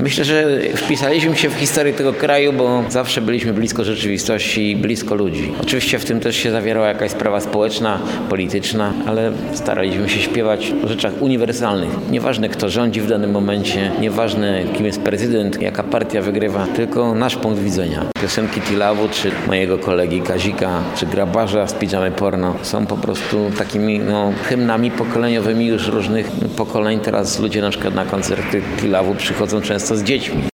Myślę, że wpisaliśmy się w historię tego kraju, bo zawsze byliśmy blisko rzeczywistości i blisko ludzi. Oczywiście w tym też się zawierała jakaś sprawa społeczna, polityczna, ale staraliśmy się śpiewać o rzeczach uniwersalnych. Nieważne, kto rządzi w danym momencie, nieważne, kim jest prezydent, jaka partia wygrywa, tylko nasz punkt widzenia. Piosenki Tilawu, czy mojego kolegi Kazika, czy Grabarza z Pidżamy Porno są po prostu takimi hymnami pokoleniowymi już różnych pokoleń. Teraz ludzie na przykład na koncerty Tilawu przychodzą często z dziećmi.